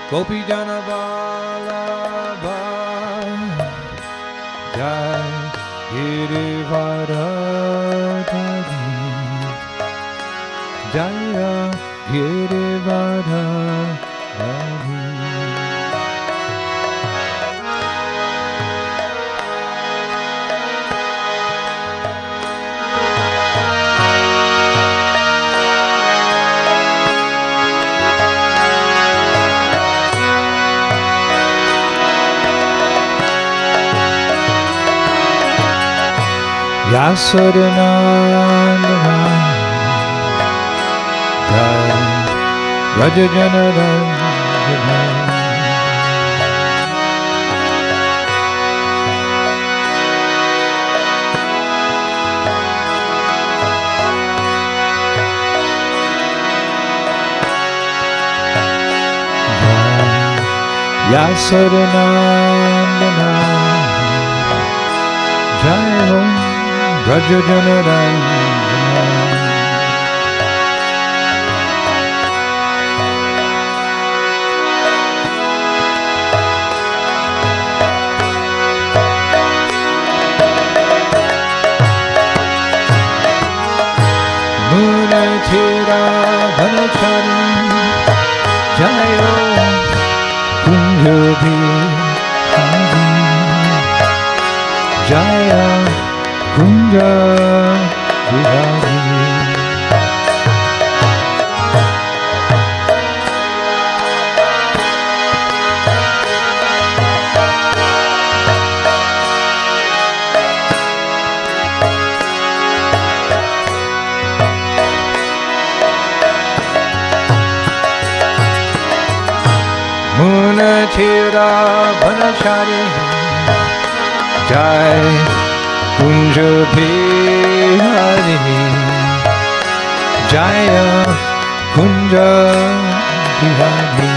Gopi Jana Vallabha Jai Girivardhari Jaya Girivardhari Yasodanandana Jai Rajajanarandana Jai Yasodanandana Jai Rajajanarandana Munachira Bhanachari Jayo Kunjabihari Jaya Kunjabihari Munachira Bhanachari Jai Kunjabihari Jaya Kunjabihari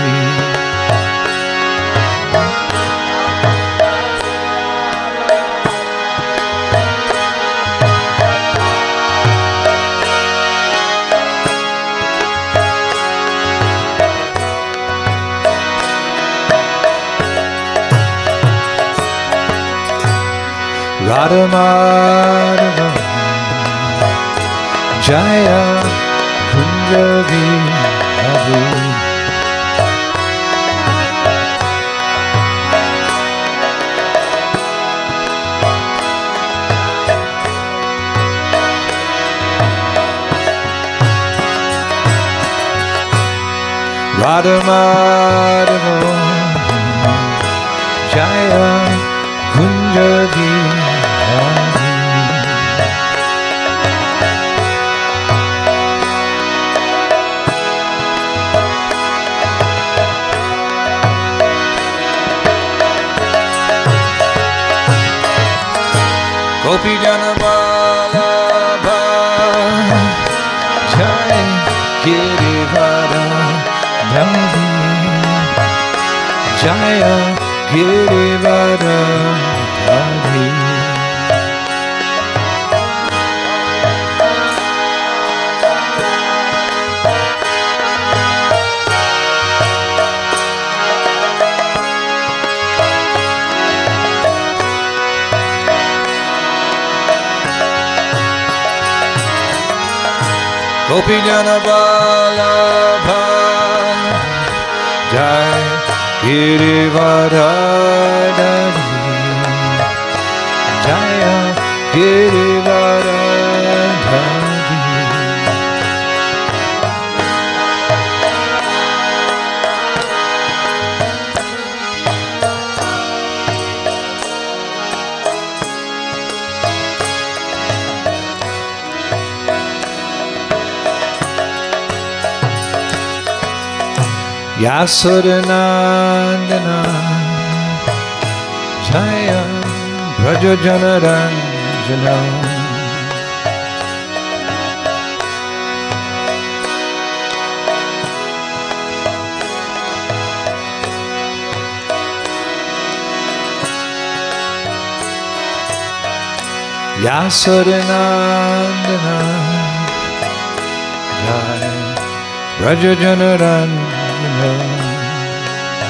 Radha Madhava Jaya Kunjabihari Radha Madhava Jaya Kunjabihari Gopi Jana Vallabha Jai Girivardhari Jaya Girivardhari Gopi Jana Vallabha Jai Girivardhari Jaya Girivardhari Yasodanandana Jaya Rajajanarandana Yasodanandana Jai Rajajanarandana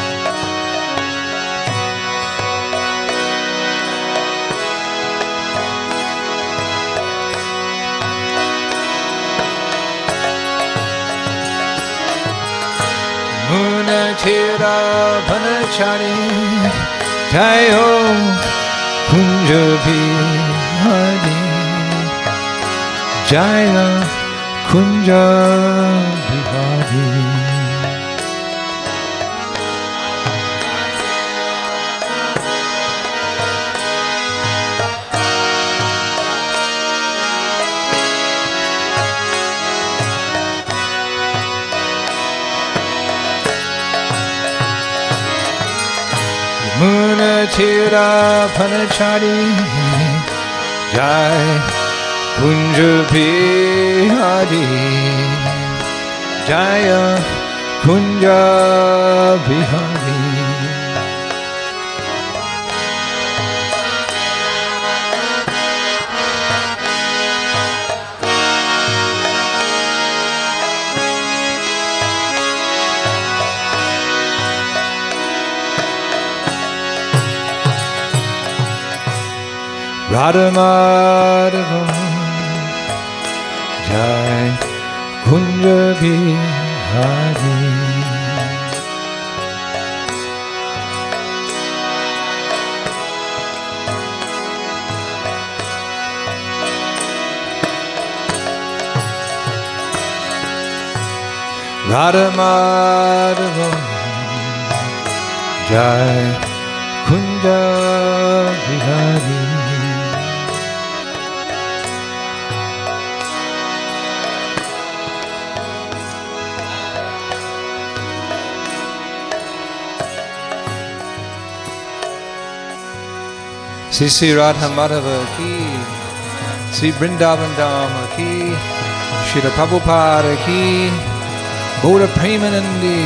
Munatira Bhanachari Jayo Kunja Bihari Jaya Kunja Bihari Munatira Bhanachari Jai Kunja Bihari Jaya Kunja Bihari Radha Madhava Jai Kunja Bihari Radha Madhava Jai Kunja Bihari Sri Radha Madhava ki, Sri Vrindavan Dham ki, Srila Prabhupada ki, Gaura Premanandi,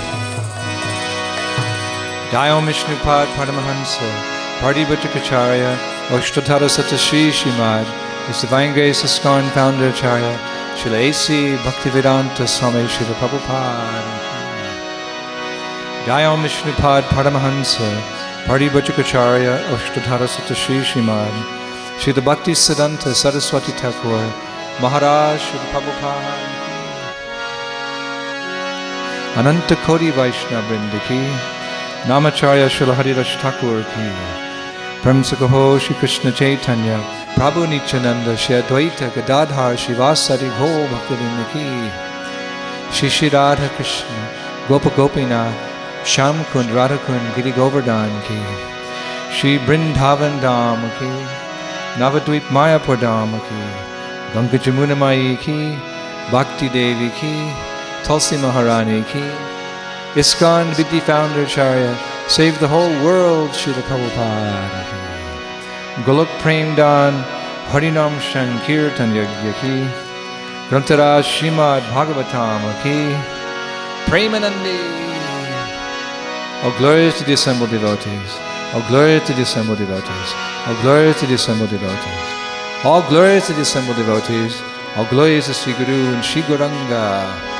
Jayom Vishnupad Paramahansa, Partibhajrakacharya, Ashtadhara Satyashri Srimad, His Divine Grace ISKCON Founder Acharya, Srila A.C. Bhaktivedanta Swami Srila Prabhupada, Jayom Vishnupad Paramahansa, Partibhajrakacharya, Ashtadhara Satyashri Srimad, Srila Bhakti Siddhanta Saraswati Thakur, Maharaj Srila Prabhupada, Ananta Koti Vaishnava Vrinda ki, Namacharya Srila Haridash Thakur ki, Premsakaho Shri Krishna Chaitanya, Prabhu Nityananda, Shri Advaita Gadadhar Shivasari Gho Bhaktivinoda ki, Shri Shri Radha Krishna, Gopa Gopinath, Sham Kund Radha Kund Giri Govardhan ki, Shri Vrindavan Dham ki, Navadvip Mayapur Dham ki, Ganga Jamuna Mai ki, Bhakti Devi ki, Tulsi Maharani ki, ISKCON Vidya Founder Acharya, save the whole world, Srila Prabhupada ki, Golok Prem Dan, Harinam Sankirtan Yagya ki, Grantaraj Srimad Bhagavatam ki, Premanandi. All glory to the assembled devotees. All glory to the assembled devotees. All glory to the assembled devotees. All glory to the assembled devotees. All glory to Sri Guru and Sri Gauranga.